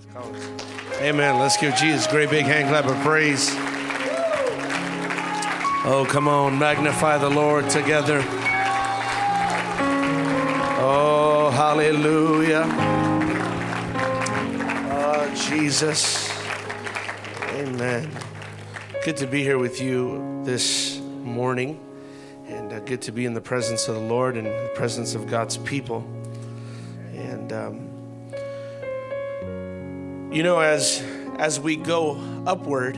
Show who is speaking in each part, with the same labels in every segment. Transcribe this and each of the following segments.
Speaker 1: Amen. Let's give Jesus a great big hand clap of praise. Oh, come on. Magnify the Lord together. Oh, hallelujah. Oh, Jesus. Amen. Good to be here with you this morning. And good to be in the presence of the Lord and the presence of God's people. And, you know, as we go upward,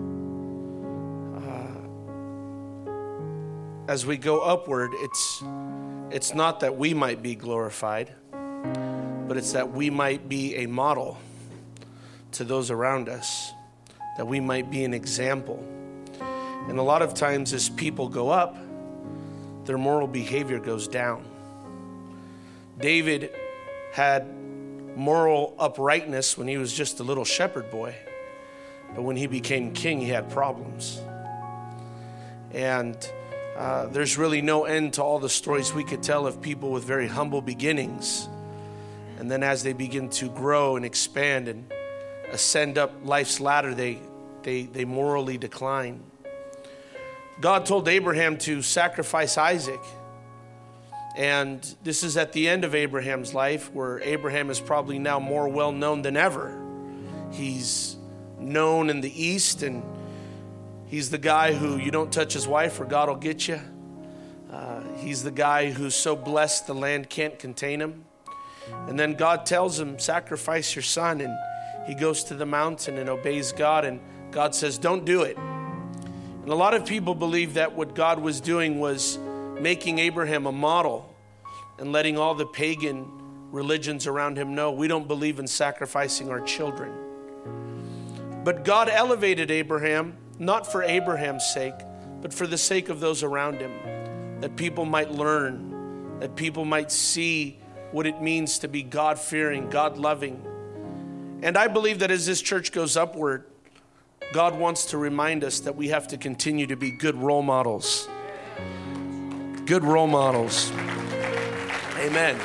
Speaker 1: it's not that we might be glorified, but it's that we might be a model to those around us, that we might be an example. And a lot of times as people go up, their moral behavior goes down. David had moral uprightness when he was just a little shepherd boy, but when he became king, he had problems. And there's really no end to all the stories we could tell of people with very humble beginnings, and then as they begin to grow and expand and ascend up life's ladder, they morally decline. God told Abraham to sacrifice Isaac. And this is at the end of Abraham's life, where Abraham is probably now more well known than ever. He's known in the East, and he's the guy who you don't touch his wife or God will get you. He's the guy who's so blessed the land can't contain him. And then God tells him, sacrifice your son. And he goes to the mountain and obeys God. And God says, don't do it. And a lot of people believe that what God was doing was making Abraham a model and letting all the pagan religions around him know we don't believe in sacrificing our children. But God elevated Abraham, not for Abraham's sake, but for the sake of those around him, that people might learn, that people might see what it means to be God-fearing, God-loving. And I believe that as this church goes upward, God wants to remind us that we have to continue to be good role models. Good role models. Amen.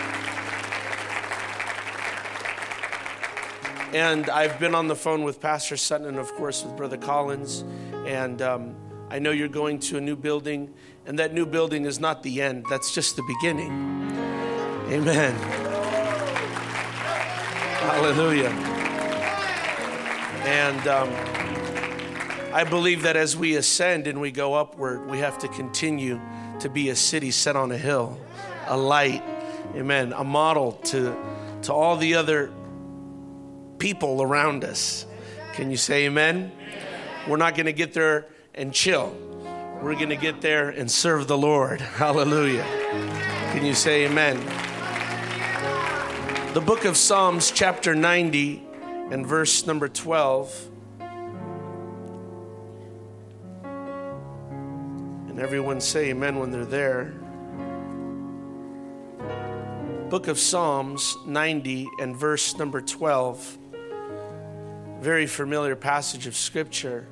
Speaker 1: And I've been on the phone with Pastor Sutton and, of course, with Brother Collins. And I know you're going to a new building. And that new building is not the end. That's just the beginning. Amen. Hallelujah. And I believe that as we ascend and we go upward, we have to continue to be a city set on a hill, a light, amen, a model to all the other people around us. Can you say amen? We're not going to get there and chill. We're going to get there and serve the Lord. Hallelujah. Can you say amen? The book of Psalms, chapter 90 and verse number 12. And everyone say amen when they're there. Book of Psalms 90 and verse number 12. Very familiar passage of scripture.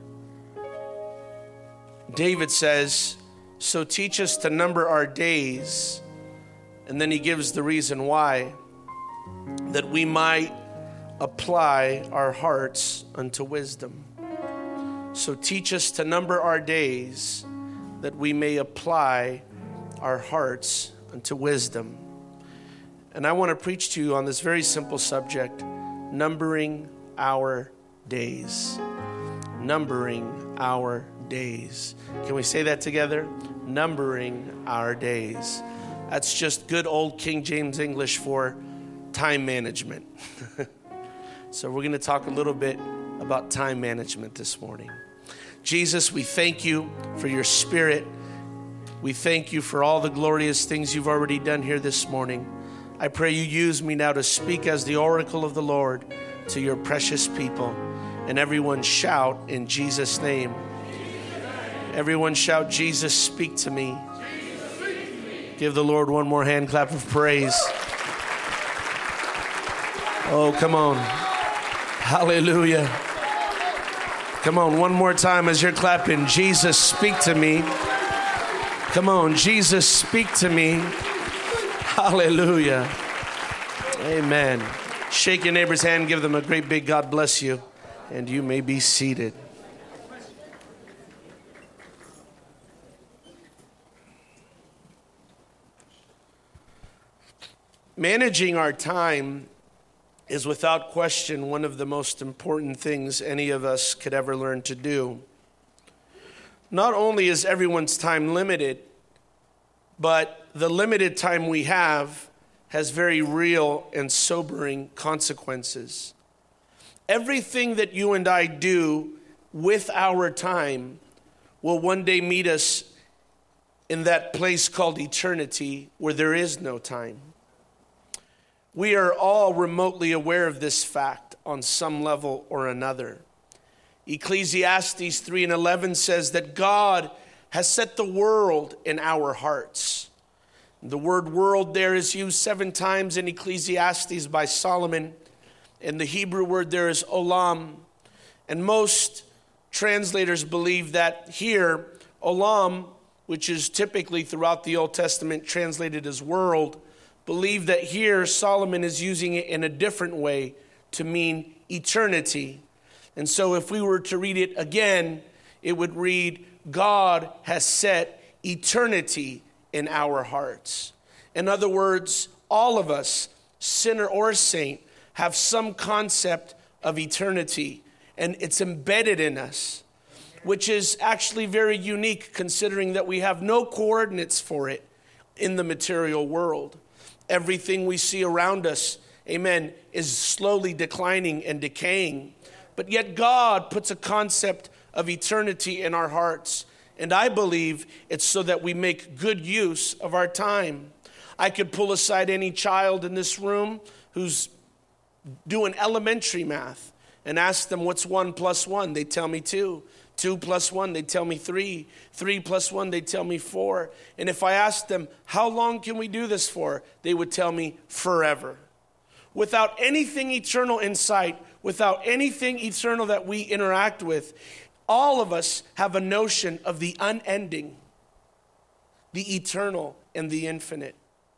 Speaker 1: David says, so teach us to number our days. And then he gives the reason why. That we might apply our hearts unto wisdom. So teach us to number our days, that we may apply our hearts unto wisdom. And I want to preach to you on this very simple subject, numbering our days. Numbering our days. Can we say that together? Numbering our days. That's just good old King James English for time management. So we're going to talk a little bit about time management this morning. Jesus, we thank you for your spirit. We thank you for all the glorious things you've already done here this morning. I pray you use me now to speak as the oracle of the Lord to your precious people. And everyone shout in Jesus' name. Everyone shout, Jesus, speak to me. Give the Lord one more hand clap of praise. Oh, come on. Hallelujah. Come on, one more time as you're clapping. Jesus, speak to me. Come on, Jesus, speak to me. Hallelujah. Amen. Shake your neighbor's hand, give them a great big God bless you, and you may be seated. Managing our time is without question one of the most important things any of us could ever learn to do. Not only is everyone's time limited, but the limited time we have has very real and sobering consequences. Everything that you and I do with our time will one day meet us in that place called eternity where there is no time. We are all remotely aware of this fact on some level or another. Ecclesiastes 3:11 says that God has set the world in our hearts. The word world there is used 7 times in Ecclesiastes by Solomon. And the Hebrew word there is olam. And most translators believe that here, olam, which is typically throughout the Old Testament translated as world, believe that here Solomon is using it in a different way to mean eternity. And so if we were to read it again, it would read, God has set eternity in our hearts. In other words, all of us, sinner or saint, have some concept of eternity, and it's embedded in us, which is actually very unique considering that we have no coordinates for it in the material world. Everything we see around us, amen, is slowly declining and decaying. But yet God puts a concept of eternity in our hearts. And I believe it's so that we make good use of our time. I could pull aside any child in this room who's doing elementary math and ask them what's 1 + 1. They tell me 2. 2 + 1, they tell me 3. 3 + 1, they tell me 4. And if I asked them, how long can we do this for? They would tell me forever. Without anything eternal in sight, without anything eternal that we interact with, all of us have a notion of the unending, the eternal, and the infinite.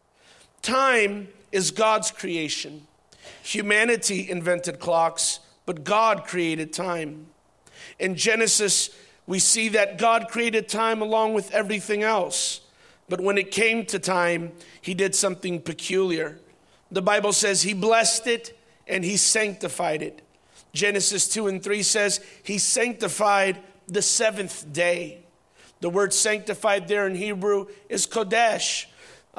Speaker 1: Time is God's creation. Humanity invented clocks, but God created time. In Genesis, we see that God created time along with everything else. But when it came to time, he did something peculiar. The Bible says he blessed it and he sanctified it. Genesis 2:3 says he sanctified the 7th day. The word sanctified there in Hebrew is kodesh.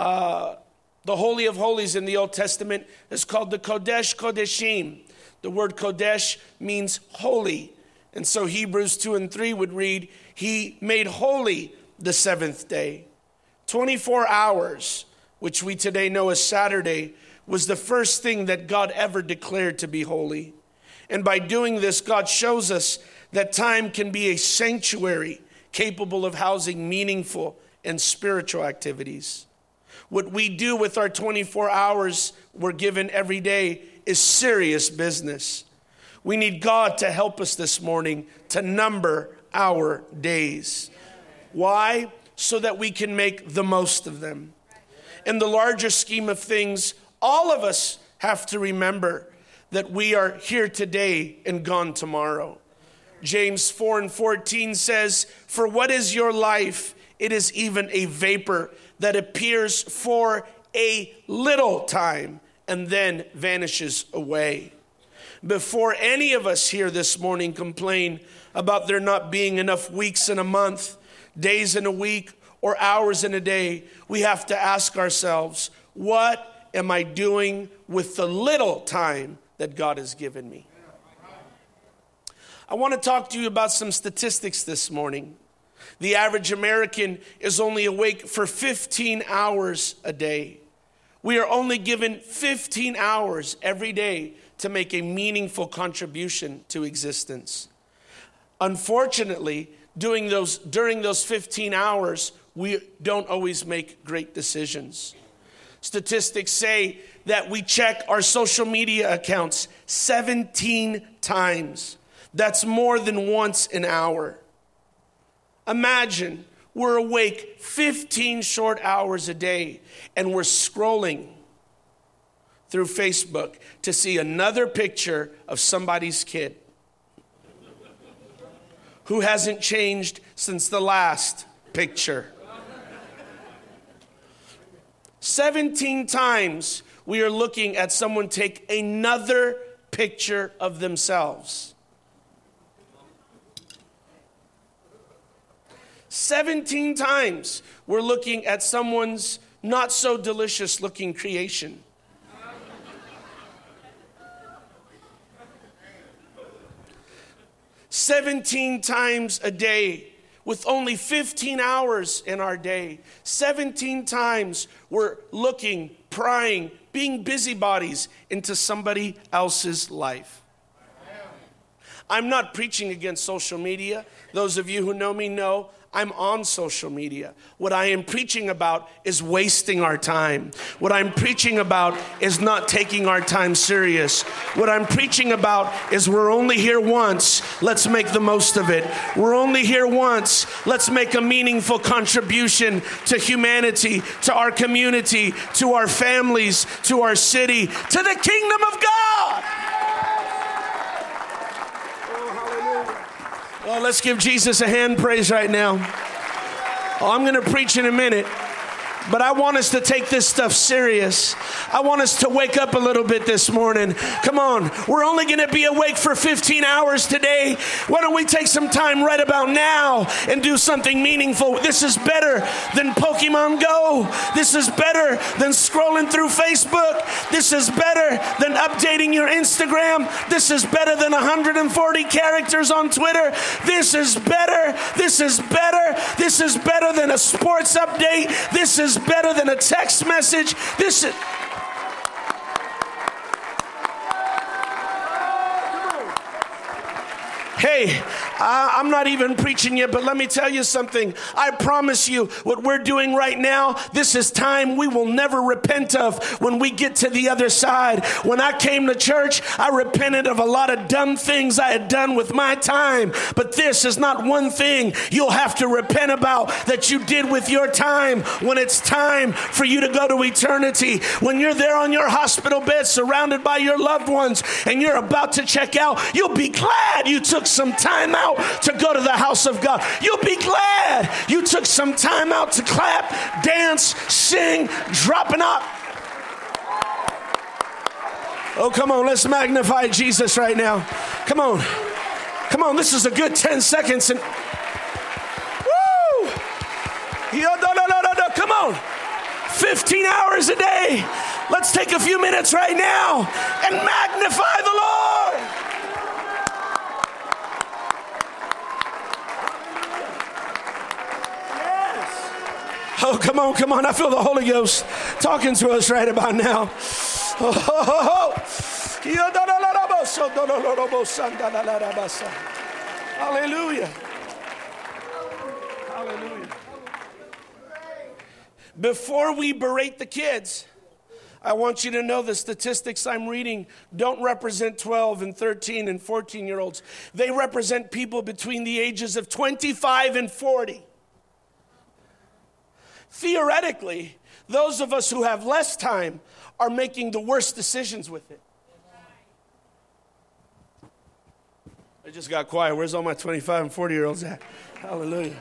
Speaker 1: The Holy of Holies in the Old Testament is called the Kodesh Kodeshim. The word Kodesh means holy. And so Hebrews 2:3 would read, he made holy the 7th day. 24 hours, which we today know as Saturday, was the first thing that God ever declared to be holy. And by doing this, God shows us that time can be a sanctuary capable of housing meaningful and spiritual activities. What we do with our 24 hours we're given every day is serious business. We need God to help us this morning to number our days. Why? So that we can make the most of them. In the larger scheme of things, all of us have to remember that we are here today and gone tomorrow. James 4:14 says, for what is your life? It is even a vapor that appears for a little time and then vanishes away. Before any of us here this morning complain about there not being enough weeks in a month, days in a week, or hours in a day, we have to ask ourselves, what am I doing with the little time that God has given me? I want to talk to you about some statistics this morning. The average American is only awake for 15 hours a day. We are only given 15 hours every day to make a meaningful contribution to existence. Unfortunately, during those 15 hours, we don't always make great decisions. Statistics say that we check our social media accounts 17 times. That's more than once an hour. Imagine we're awake 15 short hours a day and we're scrolling through Facebook to see another picture of somebody's kid who hasn't changed since the last picture. 17 times we are looking at someone take another picture of themselves. 17 times we're looking at someone's not so delicious looking creation. 17 times a day, with only 15 hours in our day. 17 times we're looking, prying, being busybodies into somebody else's life. I'm not preaching against social media. Those of you who know me know I'm on social media. What I am preaching about is wasting our time. What I'm preaching about is not taking our time serious. What I'm preaching about is we're only here once. Let's make the most of it. We're only here once. Let's make a meaningful contribution to humanity, to our community, to our families, to our city, to the kingdom of God. Oh, let's give Jesus a hand praise right now. Oh, I'm going to preach in a minute, but I want us to take this stuff serious. I want us to wake up a little bit this morning. Come on, we're only going to be awake for 15 hours today. Why don't we take some time right about now and do something meaningful? This is better than Pokemon Go. This is better than scrolling through Facebook. This is better than updating your Instagram. This is better than 140 characters on Twitter. This is better. This is better. This is better than a sports update. This is better than a text message. This is... Hey, I'm not even preaching yet, but let me tell you something. I promise you what we're doing right now, this is time we will never repent of when we get to the other side. When I came to church, I repented of a lot of dumb things I had done with my time. But this is not one thing you'll have to repent about that you did with your time when it's time for you to go to eternity. When you're there on your hospital bed surrounded by your loved ones and you're about to check out, you'll be glad you took some time out to go to the house of God. You'll be glad you took some time out to clap, dance, sing, dropping up. Oh, come on, let's magnify Jesus right now. Come on. Come on, this is a good 10 seconds. And woo! Come on. 15 hours a day. Let's take a few minutes right now and magnify the Lord. Oh, come on, come on. I feel the Holy Ghost talking to us right about now. Hallelujah. Hallelujah. Before we berate the kids, I want you to know the statistics I'm reading don't represent 12 and 13 and 14-year-olds. They represent people between the ages of 25 and 40. Theoretically, those of us who have less time are making the worst decisions with it. I just got quiet. Where's all my 25 and 40-year-olds at? Hallelujah.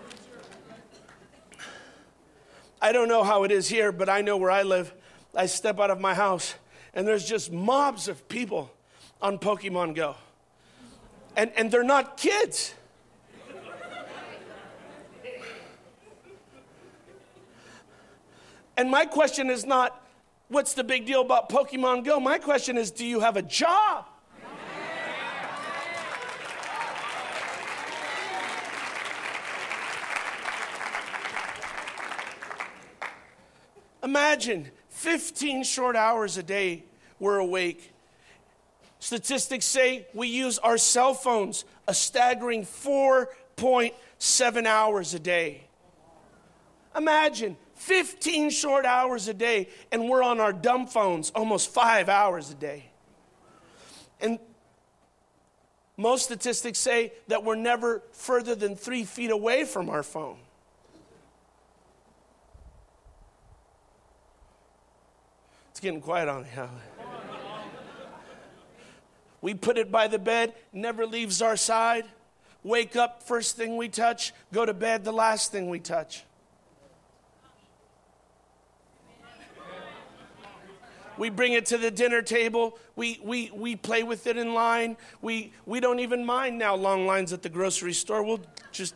Speaker 1: I don't know how it is here, but I know where I live. I step out of my house, and there's just mobs of people on Pokemon Go. And they're not kids. And my question is not, what's the big deal about Pokemon Go? My question is, do you have a job? Imagine 15 short hours a day we're awake. Statistics say we use our cell phones a staggering 4.7 hours a day. Imagine 15 short hours a day, and we're on our dumb phones almost 5 hours a day. And most statistics say that we're never further than 3 feet away from our phone. It's getting quiet on me. We put it by the bed, never leaves our side. Wake up, first thing we touch. Go to bed, the last thing we touch. We bring it to the dinner table. We play with it in line. We don't even mind now long lines at the grocery store. We'll just...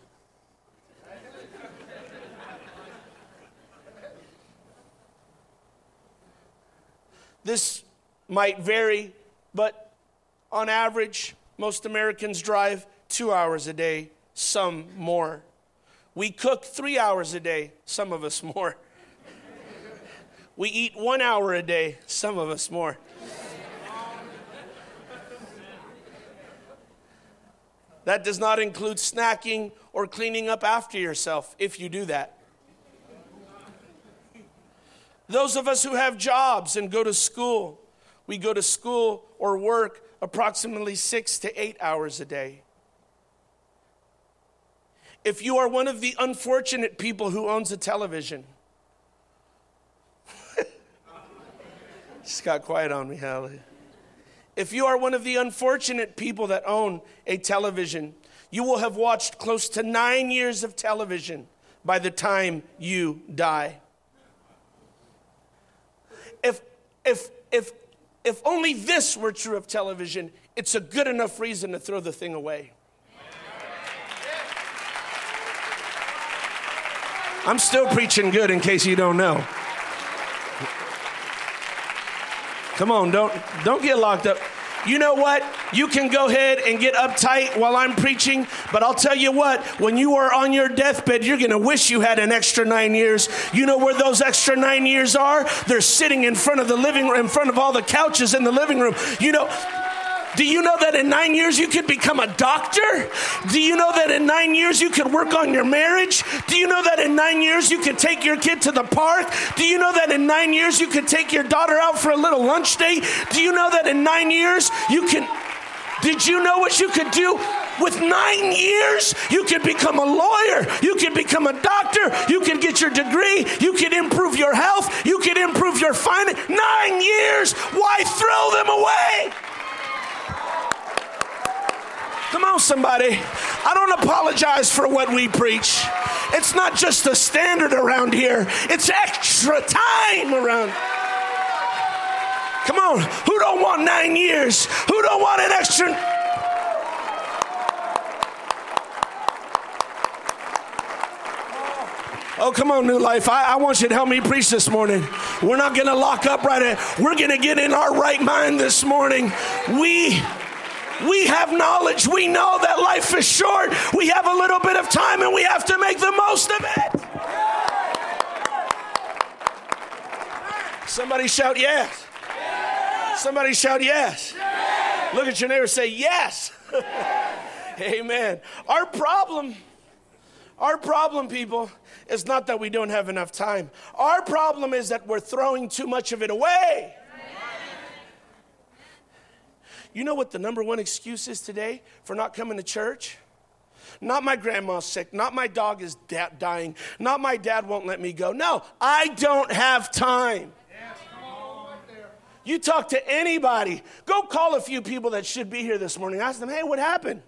Speaker 1: This might vary, but on average, most Americans drive 2 hours a day, some more. We cook 3 hours a day, some of us more. We eat 1 hour a day, some of us more. That does not include snacking or cleaning up after yourself, if you do that. Those of us who have jobs and go to school, we go to school or work approximately 6 to 8 hours a day. If you are one of the unfortunate people who owns a television, just got quiet on me, hallelujah. If you are one of the unfortunate people that own a television, you will have watched close to 9 years of television by the time you die. If only this were true of television, it's a good enough reason to throw the thing away. I'm still preaching good in case you don't know. Come on, don't get locked up. You know what? You can go ahead and get uptight while I'm preaching, but I'll tell you what, when you are on your deathbed, you're going to wish you had an extra 9 years. You know where those extra 9 years are? They're sitting in front of the living room, in front of all the couches in the living room. You know, do you know that in 9 years you could become a doctor? Do you know that in 9 years you could work on your marriage? Do you know that in 9 years you could take your kid to the park? Do you know that in 9 years you could take your daughter out for a little lunch date? Do you know that in 9 years you can... Did you know what you could do? With 9 years, you could become a lawyer. You could become a doctor. You could get your degree. You could improve your health. You could improve your finance. 9 years. Why throw them away? Come on, somebody. I don't apologize for what we preach. It's not just a standard around here. It's extra time around. Come on. Who don't want 9 years? Who don't want an extra... Oh, come on, New Life. I want you to help me preach this morning. We're not going to lock up right now. We're going to get in our right mind this morning. We have knowledge. We know that life is short. We have a little bit of time and we have to make the most of it. Somebody shout yes. Somebody shout yes. Look at your neighbor and say yes. Amen. Our problem, people, is not that we don't have enough time. Our problem is that we're throwing too much of it away. You know what the number one excuse is today for not coming to church? Not my grandma's sick. Not my dog is dying. Not my dad won't let me go. No, I don't have time. You talk to anybody. Go call a few people that should be here this morning. Ask them, hey, what happened?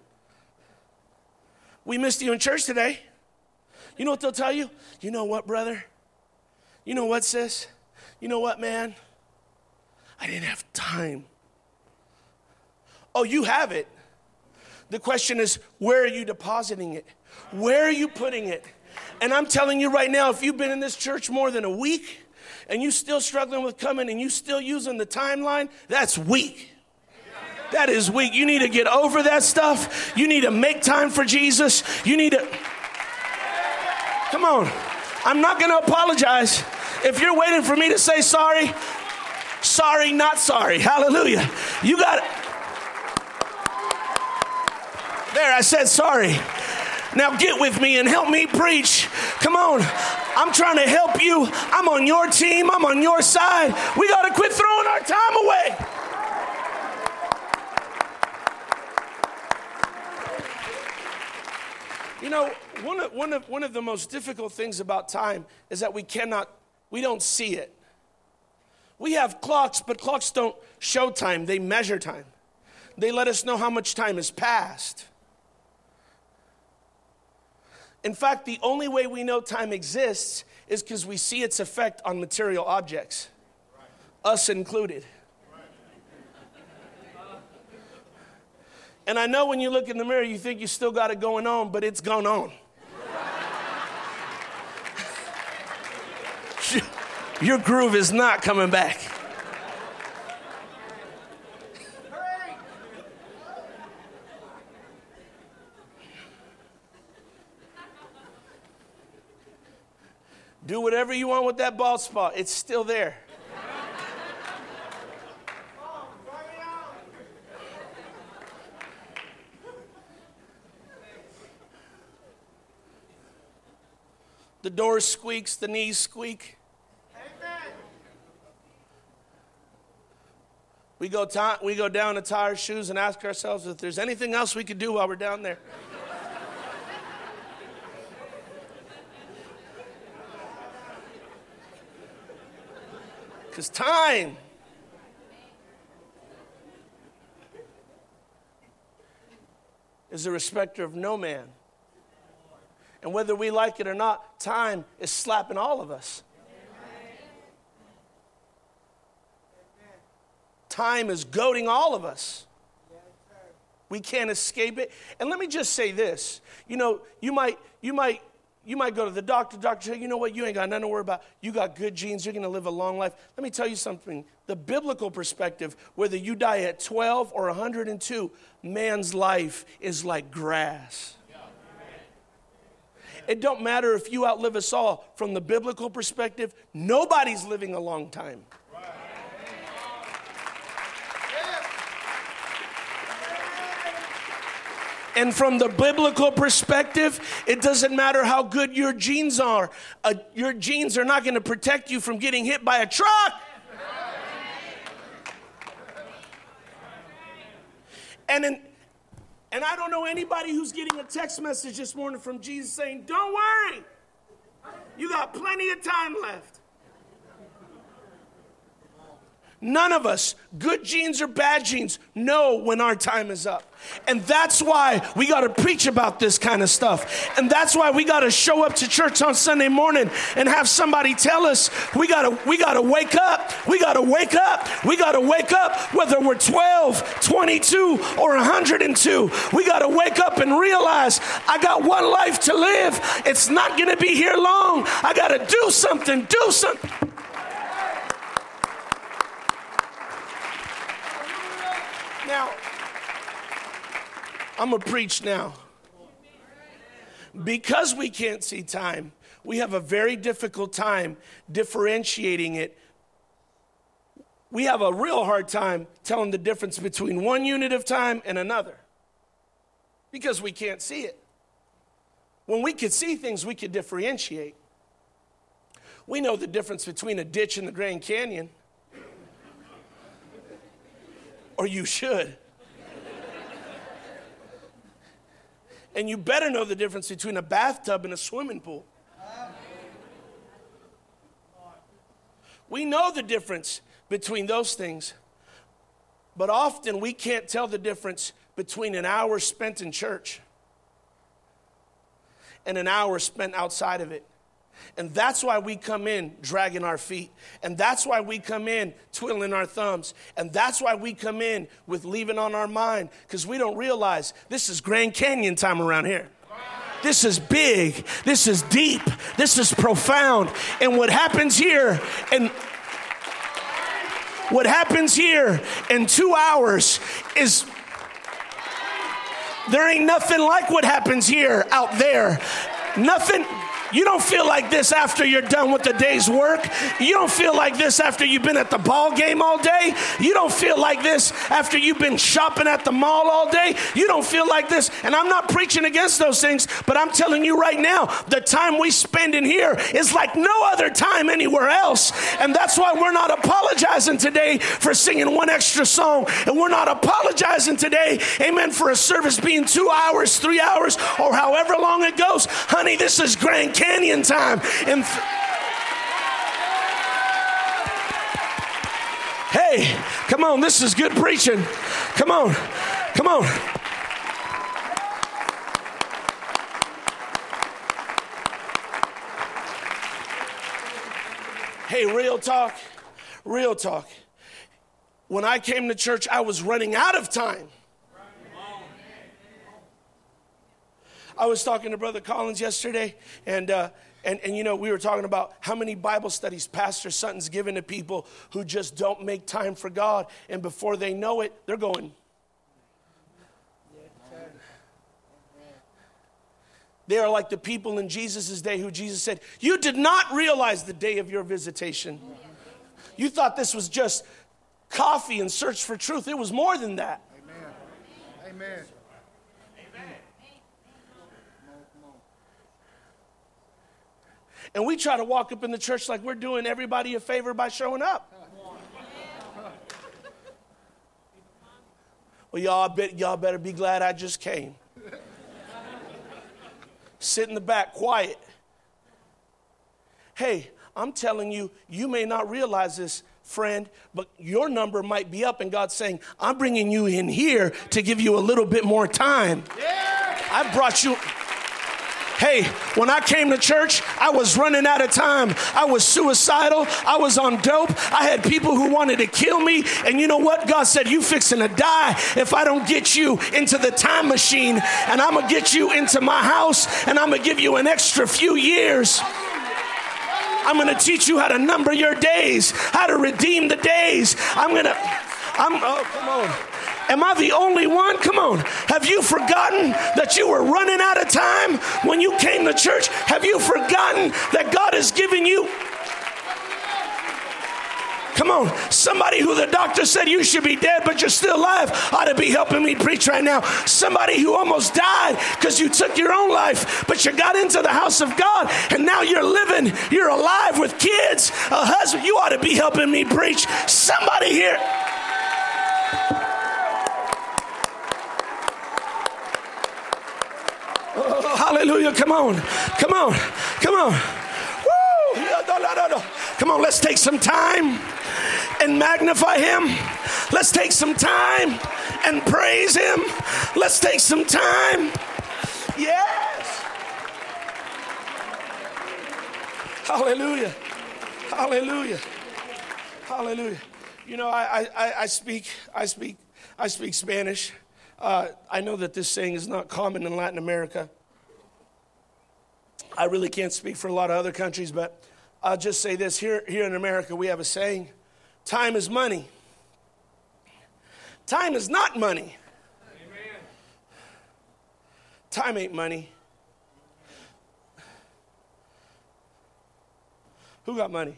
Speaker 1: We missed you in church today. You know what they'll tell you? You know what, brother? You know what, sis? You know what, man? I didn't have time. Oh, you have it. The question is, where are you depositing it? Where are you putting it? And I'm telling you right now, if you've been in this church more than a week and you still struggling with coming and you still using the timeline, that's weak. That is weak. You need to get over that stuff. You need to make time for Jesus. You need to... Come on. I'm not going to apologize. If you're waiting for me to say sorry, sorry, not sorry. Hallelujah. You got it. There, I said sorry. Now get with me and help me preach. Come on. I'm trying to help you. I'm on your team. I'm on your side. We got to quit throwing our time away. You know, one of the most difficult things about time is that we don't see it. We have clocks, but clocks don't show time. They measure time. They let us know how much time has passed. In fact, the only way we know time exists is because we see its effect on material objects, us included. And I know when you look in the mirror, you think you still got it going on, but it's gone on. Your groove is not coming back. Do whatever you want with that bald spot. It's still there. The door squeaks, the knees squeak. We go down to tie our shoes and ask ourselves if there's anything else we could do while we're down there. Because time is a respecter of no man. And whether we like it or not, time is slapping all of us. Time is goading all of us. We can't escape it. And let me just say this. You know, you might go to the doctor say, you know what, you ain't got nothing to worry about. You got good genes. You're going to live a long life. Let me tell you something. The biblical perspective, whether you die at 12 or 102, man's life is like grass. It don't matter if you outlive us all. From the biblical perspective, nobody's living a long time. And from the biblical perspective, it doesn't matter how good your genes are. Your genes are not going to protect you from getting hit by a truck. And I don't know anybody who's getting a text message this morning from Jesus saying, don't worry, you got plenty of time left. None of us, good genes or bad genes, know when our time is up. And that's why we got to preach about this kind of stuff. And that's why we got to show up to church on Sunday morning and have somebody tell us we got to wake up. We got to wake up. We got to wake up whether we're 12, 22, or 102. We got to wake up and realize I got one life to live. It's not going to be here long. I got to do something. Now, I'm going to preach now. Because we can't see time, we have a very difficult time differentiating it. We have a real hard time telling the difference between one unit of time and another. Because we can't see it. When we could see things, we could differentiate. We know the difference between a ditch and the Grand Canyon. Or you should. And you better know the difference between a bathtub and a swimming pool. We know the difference between those things. But often we can't tell the difference between an hour spent in church and an hour spent outside of it. And that's why we come in dragging our feet. And that's why we come in twiddling our thumbs. And that's why we come in with leaving on our mind. Because we don't realize this is Grand Canyon time around here. This is big. This is deep. This is profound. And what happens here in 2 hours is... There ain't nothing like what happens here out there. Nothing. You don't feel like this after you're done with the day's work. You don't feel like this after you've been at the ball game all day. You don't feel like this after you've been shopping at the mall all day. You don't feel like this. And I'm not preaching against those things, but I'm telling you right now, the time we spend in here is like no other time anywhere else. And that's why we're not apologizing today for singing one extra song. And we're not apologizing today, amen, for a service being 2 hours, 3 hours, or however long it goes. Honey, this is Grand Canyon time. And Hey, come on, this is good preaching. Come on, come on. Hey, real talk, real talk. When I came to church, I was running out of time. I was talking to Brother Collins yesterday, and you know, we were talking about how many Bible studies Pastor Sutton's given to people who just don't make time for God, and before they know it, they're going. They are like the people in Jesus' day who Jesus said, you did not realize the day of your visitation. You thought this was just coffee and search for truth. It was more than that. Amen. Amen. And we try to walk up in the church like we're doing everybody a favor by showing up. Well, y'all better be glad I just came. Sit in the back, quiet. Hey, I'm telling you, you may not realize this, friend, but your number might be up, and God's saying, I'm bringing you in here to give you a little bit more time. Yeah. I brought you. Hey, when I came to church, I was running out of time. I was suicidal. I was on dope. I had people who wanted to kill me. And you know what? God said, you fixing to die if I don't get you into the time machine. And I'm going to get you into my house. And I'm going to give you an extra few years. I'm going to teach you how to number your days, how to redeem the days. Oh, come on. Am I the only one? Come on. Have you forgotten that you were running out of time when you came to church? Have you forgotten that God has given you? Come on. Somebody who the doctor said you should be dead, but you're still alive ought to be helping me preach right now. Somebody who almost died because you took your own life, but you got into the house of God, and now you're living, you're alive with kids, a husband. You ought to be helping me preach. Somebody here. Oh, hallelujah. Come on. Come on. Come on. Woo. Come on, let's take some time and magnify him. Let's take some time and praise him. Let's take some time. Yes. Hallelujah. Hallelujah. Hallelujah. You know, I speak Spanish. I know that this saying is not common in Latin America. I really can't speak for a lot of other countries, but I'll just say this. Here in America, we have a saying, time is money. Time is not money. Amen. Time ain't money. Who got money?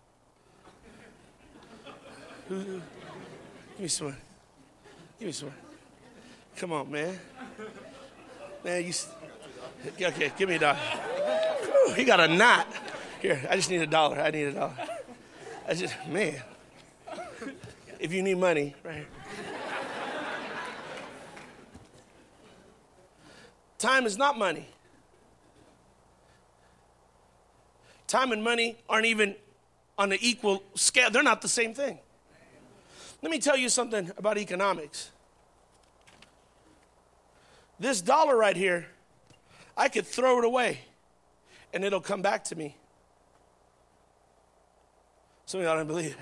Speaker 1: Give me some money. Give me some money. Come on, man. Man, okay, give me $1. Whew, he got a knot. Here, I just need $1. I need $1. Man. If you need money, right here. Time is not money. Time and money aren't even on an equal scale. They're not the same thing. Let me tell you something about economics. This dollar right here, I could throw it away and it'll come back to me. Some of y'all don't believe it.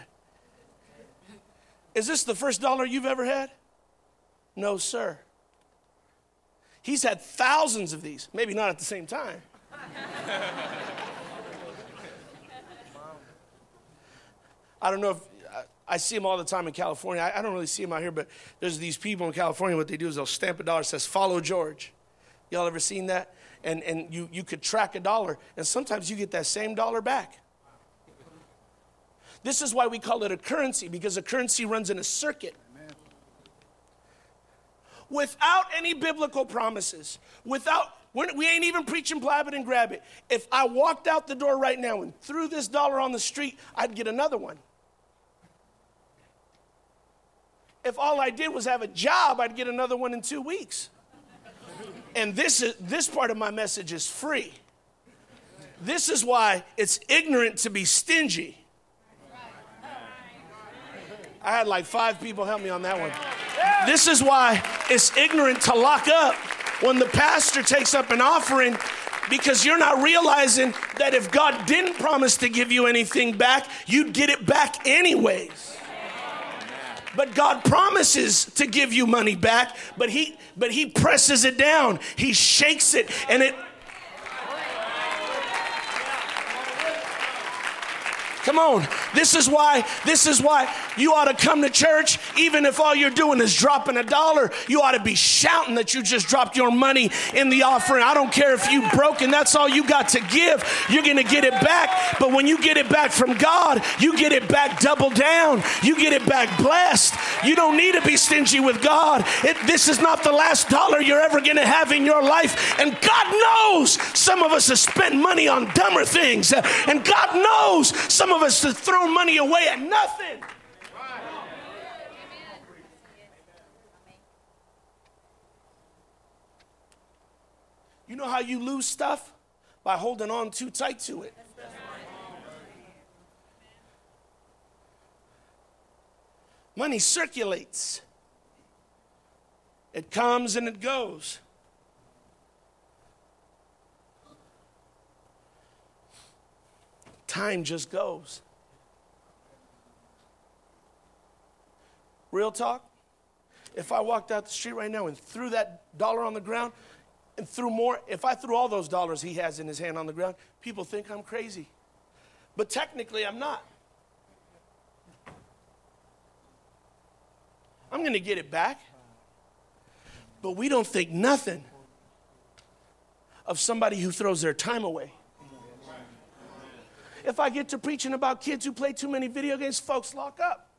Speaker 1: Is this the first dollar you've ever had? No, sir. He's had thousands of these, maybe not at the same time. I don't know if I see them all the time in California. I don't really see them out here, but there's these people in California. What they do is they'll stamp $1 that says "Follow George." Y'all ever seen that? And you could track $1, and sometimes you get that same dollar back. This is why we call it a currency, because a currency runs in a circuit. Amen. Without any biblical promises, we ain't even preaching blab it and grab it. If I walked out the door right now and threw this dollar on the street, I'd get another one. If all I did was have a job, I'd get another one in 2 weeks. And this part of my message is free. This is why it's ignorant to be stingy. I had like 5 people help me on that one. This is why it's ignorant to lock up when the pastor takes up an offering, because you're not realizing that if God didn't promise to give you anything back, you'd get it back anyways. But God promises to give you money back, but he presses it down. He shakes it, and it. Come on. This is why you ought to come to church. Even if all you're doing is dropping $1, you ought to be shouting that you just dropped your money in the offering. I don't care if you broke and that's all you got to give. You're going to get it back. But when you get it back from God, you get it back double down. You get it back blessed. You don't need to be stingy with God. This is not the last dollar you're ever going to have in your life. And God knows some of us have spent money on dumber things. And God knows some of us have thrown money away at nothing. You know how you lose stuff? By holding on too tight to it. Money circulates. It comes and it goes. Time just goes. Real talk, if I walked out the street right now and threw that dollar on the ground and threw more, if I threw all those dollars he has in his hand on the ground, people think I'm crazy. But technically, I'm not. I'm going to get it back. But we don't think nothing of somebody who throws their time away. If I get to preaching about kids who play too many video games, folks, lock up.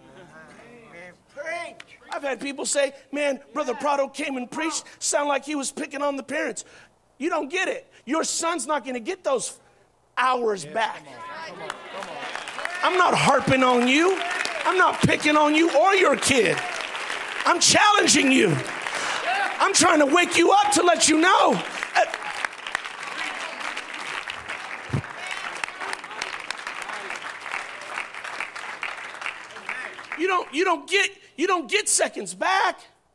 Speaker 1: I've had people say, man, Brother Prado came and preached, sound like he was picking on the parents. You don't get it. Your son's not going to get those hours back. I'm not harping on you. I'm not picking on you or your kid. I'm challenging you. I'm trying to wake you up to let you know. You don't get seconds back.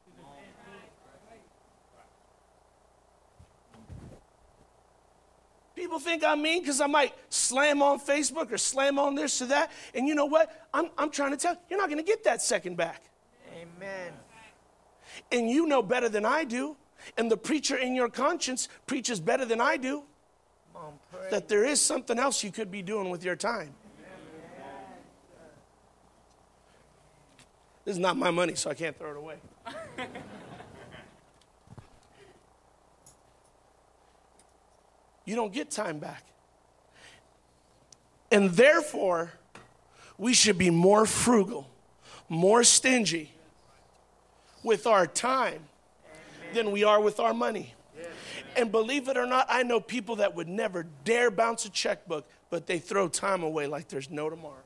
Speaker 1: People think I'm mean because I might slam on Facebook or slam on this or that. And you know what? I'm trying to tell you, you're not going to get that second back.
Speaker 2: Amen.
Speaker 1: And you know better than I do. And the preacher in your conscience preaches better than I do. That there is something else you could be doing with your time. This is not my money, so I can't throw it away. You don't get time back. And therefore, we should be more frugal, more stingy with our time than we are with our money. And believe it or not, I know people that would never dare bounce a checkbook, but they throw time away like there's no tomorrow.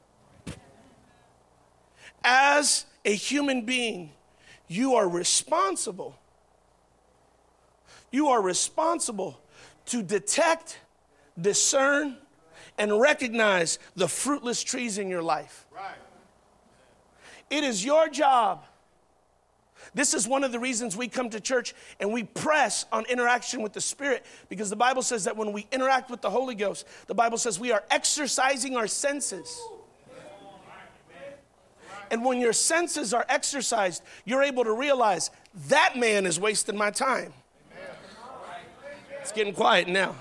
Speaker 1: As a human being, you are responsible. You are responsible to detect, discern, and recognize the fruitless trees in your life. Right. It is your job. This is one of the reasons we come to church and we press on interaction with the Spirit, because the Bible says that when we interact with the Holy Ghost, the Bible says we are exercising our senses. And when your senses are exercised, you're able to realize that man is wasting my time. It's getting quiet now.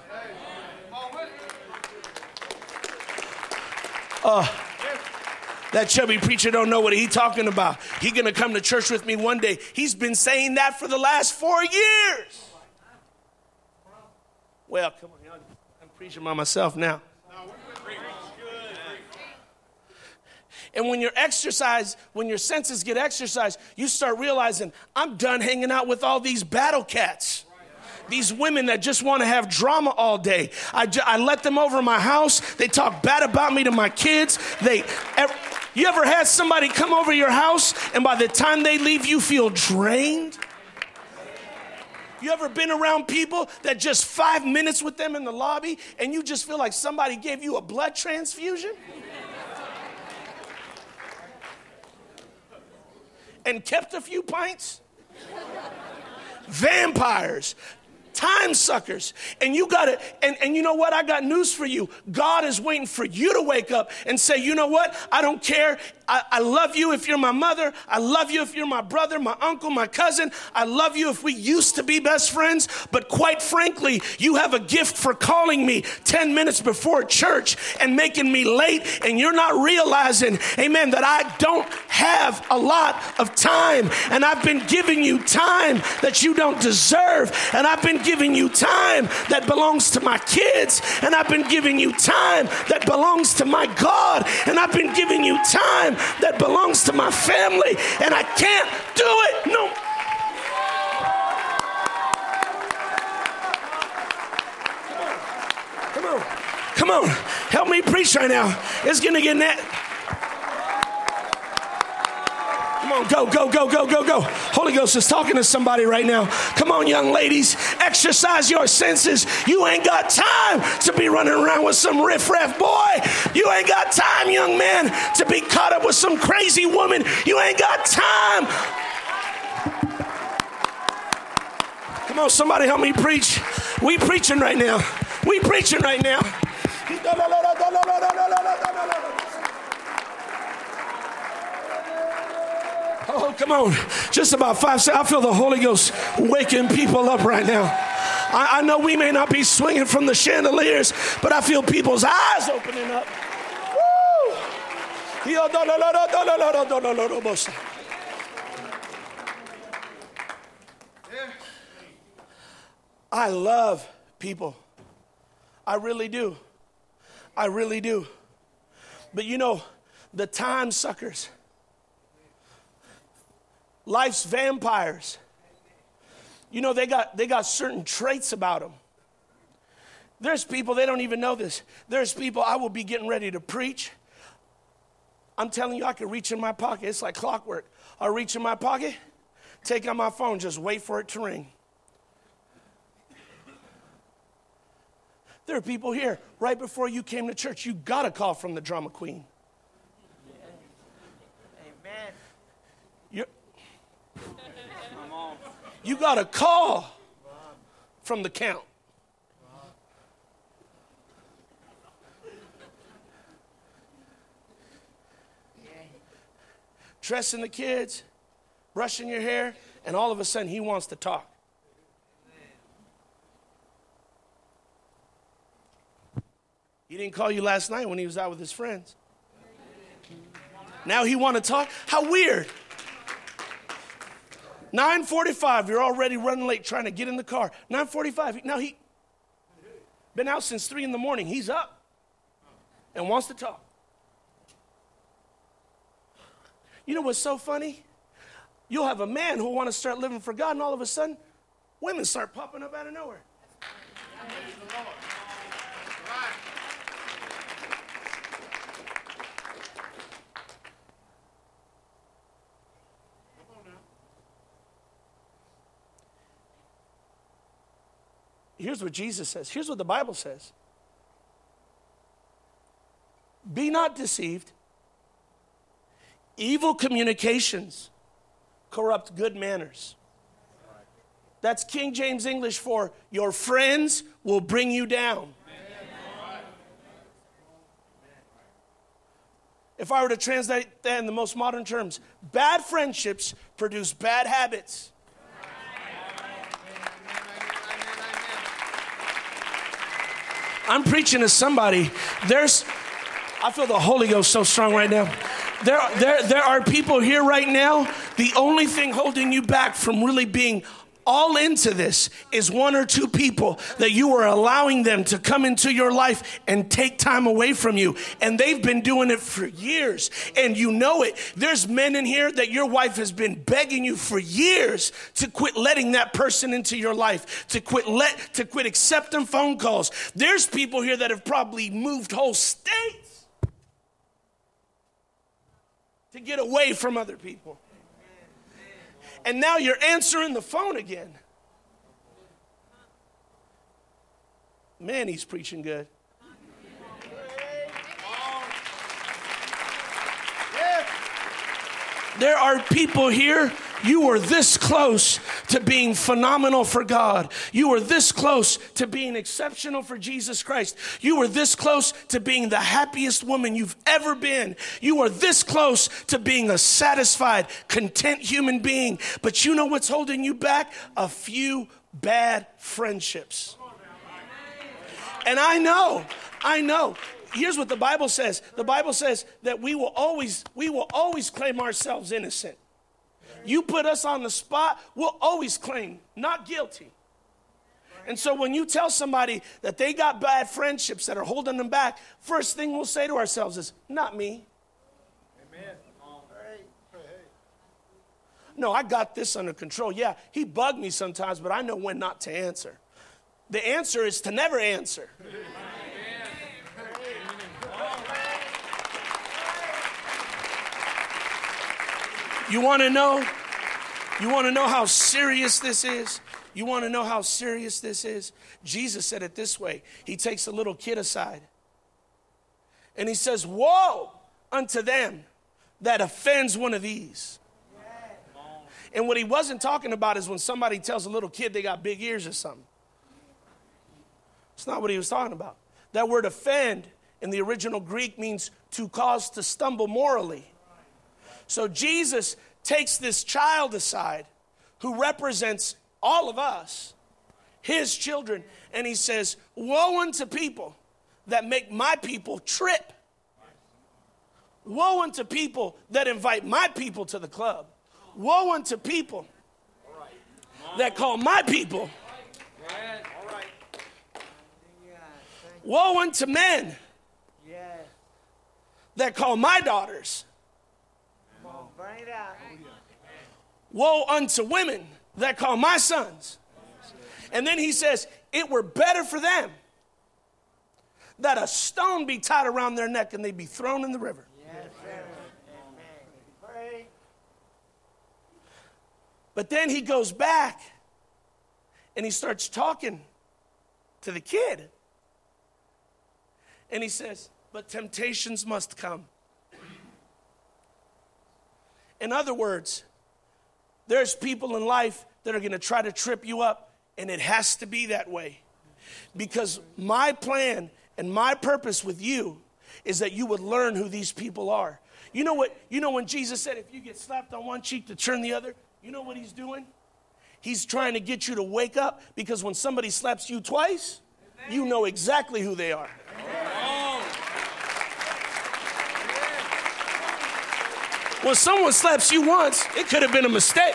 Speaker 1: That chubby preacher don't know what he's talking about. He's going to come to church with me one day. He's been saying that for the last 4 years. Well, come on, y'all. I'm preaching by myself now. And when when your senses get exercised, you start realizing, I'm done hanging out with all these battle cats. These women that just want to have drama all day. I let them over my house. They talk bad about me to my kids. You ever had somebody come over your house and by the time they leave, you feel drained? You ever been around people that just 5 minutes with them in the lobby and you just feel like somebody gave you a blood transfusion? and kept a few pints? Vampires. Time suckers. And you got to, and you know what? I got news for you. God is waiting for you to wake up and say, you know what? I don't care. I love you if you're my mother. I love you if you're my brother, my uncle, my cousin. I love you if we used to be best friends. But quite frankly, you have a gift for calling me 10 minutes before church and making me late. And you're not realizing, amen, that I don't have a lot of time. And I've been giving you time that you don't deserve. And I've been giving you time that belongs to my kids. And I've been giving you time that belongs to my God. And I've been giving you time that belongs to my family, and I can't do it. No. Come on. Help me preach right now. It's going to get net. Come on, go. Holy Ghost is talking to somebody right now. Come on, young ladies, exercise your senses. You ain't got time to be running around with some riff-raff boy. You ain't got time, young man, to be caught up with some crazy woman. You ain't got time. Come on, somebody help me preach. We preaching right now. Oh, come on. Just about 5 seconds. I feel the Holy Ghost waking people up right now. I know we may not be swinging from the chandeliers, but I feel people's eyes opening up. Woo! I love people. I really do. But you know, the time suckers, life's vampires, you know, they got certain traits about them. There's people, they don't even know this. There's people, I will be getting ready to preach. I'm telling you, I could reach in my pocket. It's like clockwork. I'll reach in my pocket, take out my phone, just wait for it to ring. There are people here, right before you came to church, you got a call from the drama queen. Amen. You got a call from the count. Dressing the kids, brushing your hair, and all of a sudden he wants to talk. He didn't call you last night when he was out with his friends. Now he want to talk? How weird. 9:45, you're already running late trying to get in the car. 9:45, now he been out since 3 a.m. He's up and wants to talk. You know what's so funny? You'll have a man who will want to start living for God, and all of a sudden, women start popping up out of nowhere. Here's what Jesus says. Here's what the Bible says. Be not deceived. Evil communications corrupt good manners. That's King James English for your friends will bring you down. If I were to translate that in the most modern terms, bad friendships produce bad habits. I'm preaching to somebody. I feel the Holy Ghost so strong right now. There are people here right now. The only thing holding you back from really being all into this is 1 or 2 people that you are allowing them to come into your life and take time away from you. And they've been doing it for years. And you know it. There's men in here that your wife has been begging you for years to quit letting that person into your life, to quit accepting phone calls. There's people here that have probably moved whole states to get away from other people. And now you're answering the phone again. Man, he's preaching good. There are people here, you are this close to being phenomenal for God. You are this close to being exceptional for Jesus Christ. You are this close to being the happiest woman you've ever been. You are this close to being a satisfied, content human being. But you know what's holding you back? A few bad friendships. And I know. Here's what the Bible says. The Bible says that we will always claim ourselves innocent. You put us on the spot, we'll always claim not guilty. And so when you tell somebody that they got bad friendships that are holding them back, first thing we'll say to ourselves is, not me. Amen. No, I got this under control. Yeah, he bugged me sometimes, but I know when not to answer. The answer is to never answer. You want to know how serious this is? You want to know how serious this is? Jesus said it this way. He takes a little kid aside and he says, woe unto them that offends one of these. And what he wasn't talking about is when somebody tells a little kid they got big ears or something. It's not what he was talking about. That word offend in the original Greek means to cause to stumble morally. So Jesus takes this child aside who represents all of us, his children, and he says, woe unto people that make my people trip. Woe unto people that invite my people to the club. Woe unto people that call my people. Woe unto men that call my daughters. Woe unto women that call my sons. And then he says, it were better for them that a stone be tied around their neck and they be thrown in the river. But then he goes back and he starts talking to the kid. And he says, but temptations must come. In other words, there's people in life that are going to try to trip you up, and it has to be that way. Because my plan and my purpose with you is that you would learn who these people are. You know when Jesus said, if you get slapped on one cheek to turn the other, you know what he's doing? He's trying to get you to wake up, because when somebody slaps you twice, you know exactly who they are. When someone slaps you once, it could have been a mistake.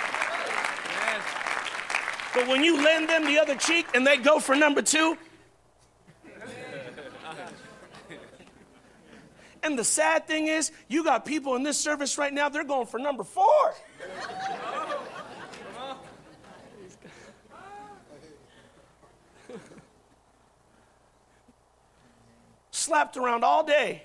Speaker 1: But when you lend them the other cheek and they go for number two, and the sad thing is, you got people in this service right now, they're going for number 4. Slapped around all day.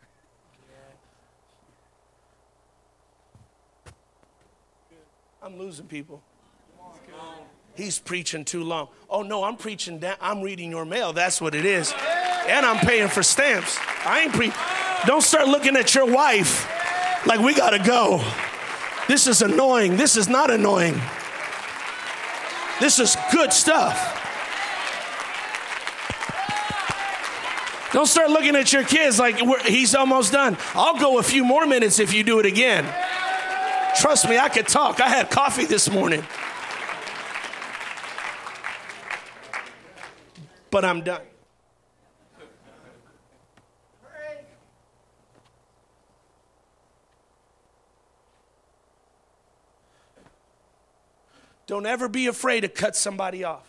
Speaker 1: I'm losing people. He's preaching too long. Oh no, I'm preaching down. I'm reading your mail. That's what it is. And I'm paying for stamps. Don't start looking at your wife like we gotta go. This is annoying. This is not annoying. This is good stuff. Don't start looking at your kids like he's almost done. I'll go a few more minutes if you do it again. Trust me, I could talk. I had coffee this morning. But I'm done. Don't ever be afraid to cut somebody off.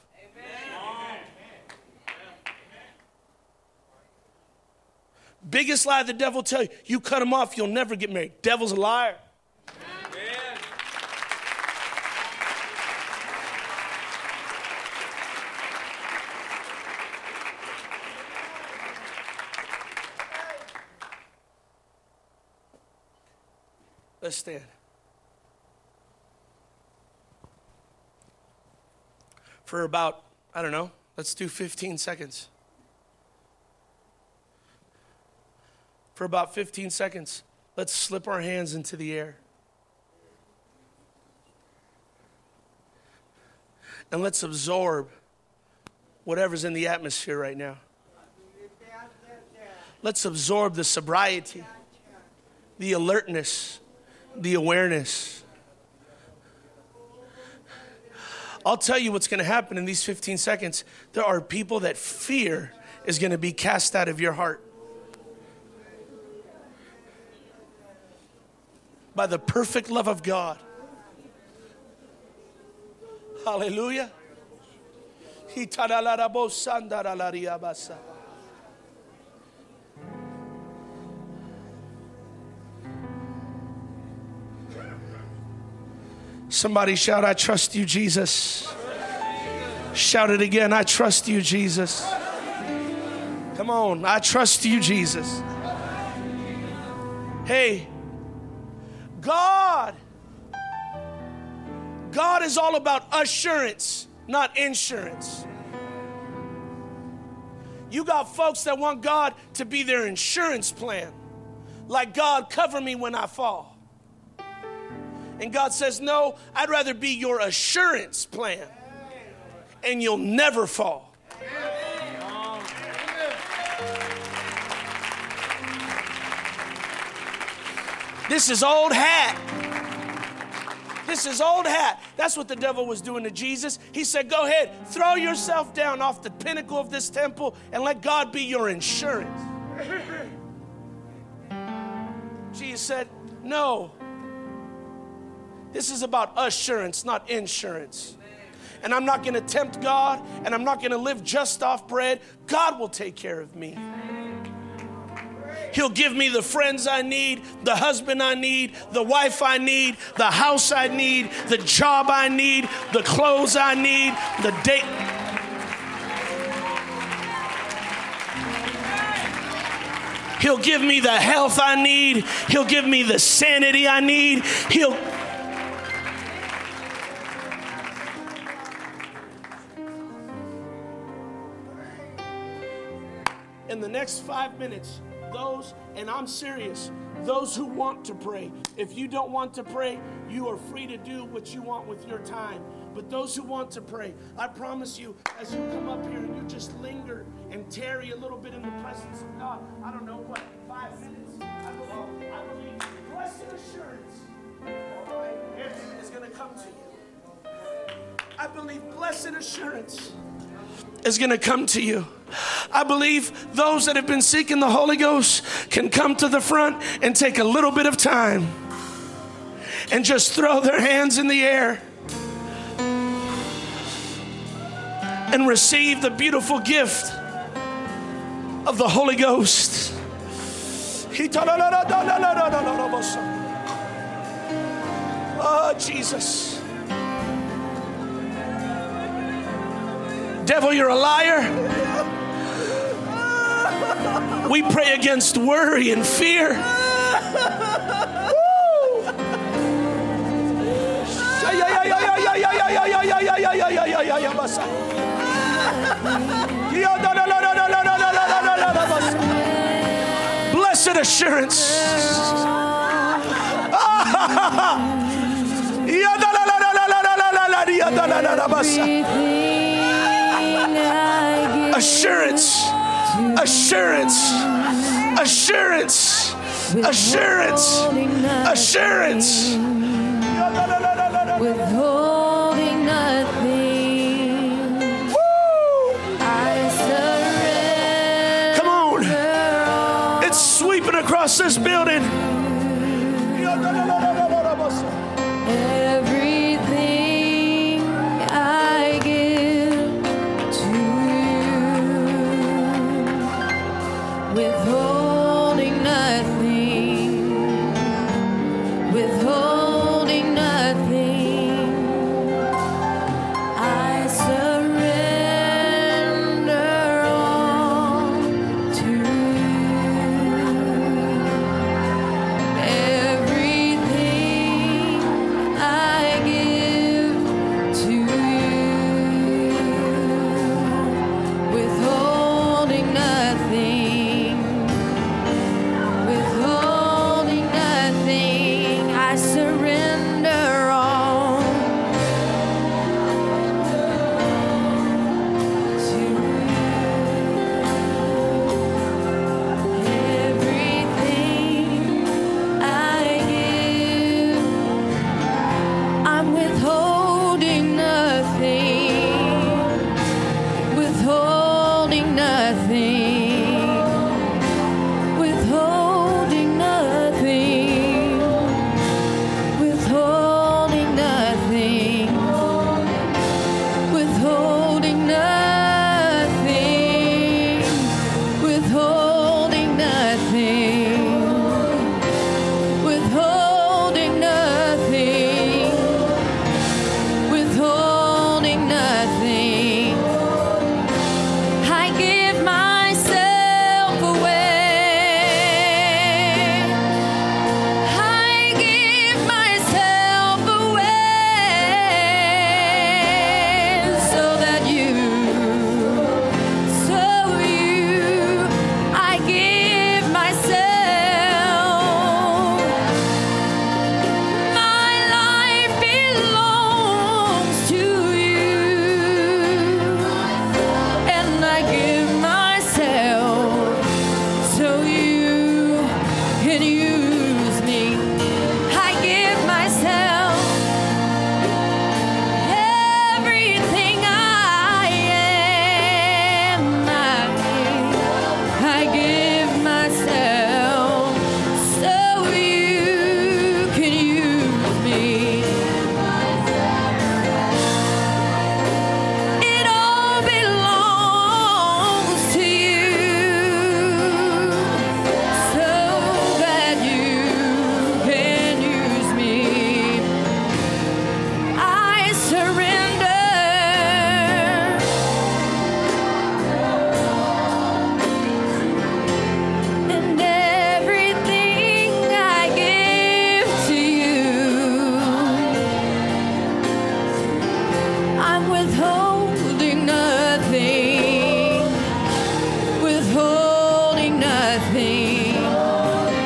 Speaker 1: Biggest lie the devil tell you, you cut him off, you'll never get married. Devil's a liar. Let's stand. For about, I don't know, let's do 15 seconds. For about 15 seconds, let's slip our hands into the air. And let's absorb whatever's in the atmosphere right now. Let's absorb the sobriety, the alertness, the awareness. I'll tell you what's going to happen in these 15 seconds. There are people that fear is going to be cast out of your heart by the perfect love of God. Hallelujah. Somebody shout, I trust you, Jesus. Shout it again, I trust you, Jesus. Come on, I trust you, Jesus. Hey, God is all about assurance, not insurance. You got folks that want God to be their insurance plan. Like, God, cover me when I fall. And God says, no, I'd rather be your assurance plan. And you'll never fall. This is old hat. This is old hat. That's what the devil was doing to Jesus. He said, go ahead, throw yourself down off the pinnacle of this temple and let God be your insurance. Jesus said, no. This is about assurance, not insurance. And I'm not going to tempt God, and I'm not going to live just off bread. God will take care of me. He'll give me the friends I need, the husband I need, the wife I need, the house I need, the job I need, the clothes I need, the date. He'll give me the health I need. He'll give me the sanity I need. In the next 5 minutes, those, and I'm serious, those who want to pray. If you don't want to pray, you are free to do what you want with your time. But those who want to pray, I promise you, as you come up here and you just linger and tarry a little bit in the presence of God, I don't know what, 5 minutes? I believe blessed assurance is going to come to you. I believe blessed assurance is going to come to you. I believe those that have been seeking the Holy Ghost can come to the front and take a little bit of time and just throw their hands in the air and receive the beautiful gift of the Holy Ghost. Oh, Jesus. Devil, you're a liar. We pray against worry and fear. Blessed assurance. Assurance, assurance, assurance, assurance, assurance.
Speaker 2: Withholding nothing.
Speaker 1: Woo!
Speaker 2: I surrender.
Speaker 1: Come on. It's sweeping across this building.